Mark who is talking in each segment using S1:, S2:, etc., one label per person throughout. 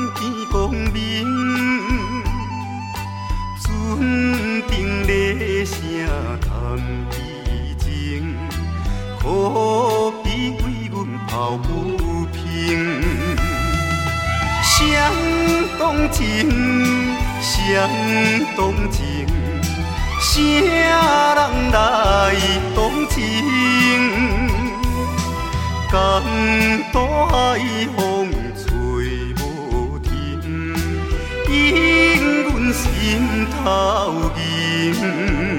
S1: 见光明，船顶咧声谈悲情，可比为阮抱不平。相同情，相同情，啥人来同情？江大海风吹无停，引阮心头凝。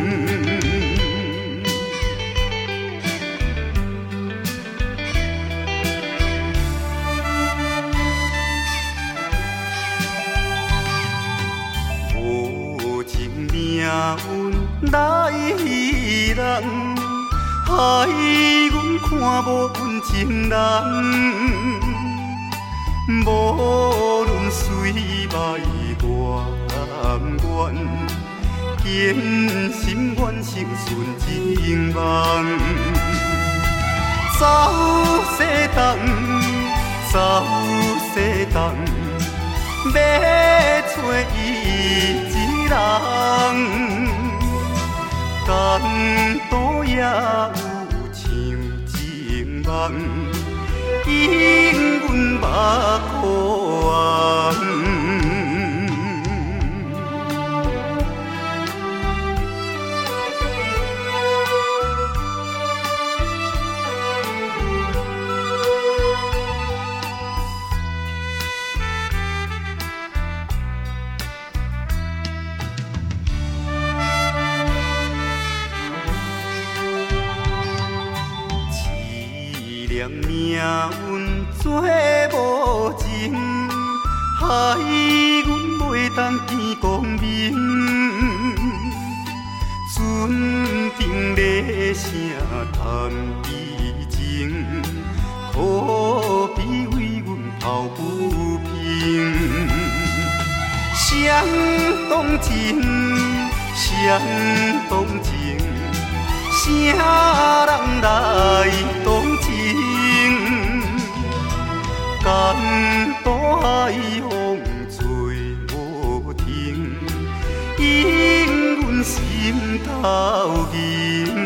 S1: 无情命运来戏人，害阮看无阮情人。无论水歹外远，坚心愿成顺情梦。走西东，走西东，要找伊一人。江岛也有像情梦，引阮目眶。命运做无情，害阮袂当见光明。船顶咧声谈悲情，可比为阮抱不平。相同情，相同情，啥人来同情？江大海风吹无停，引阮心头凝。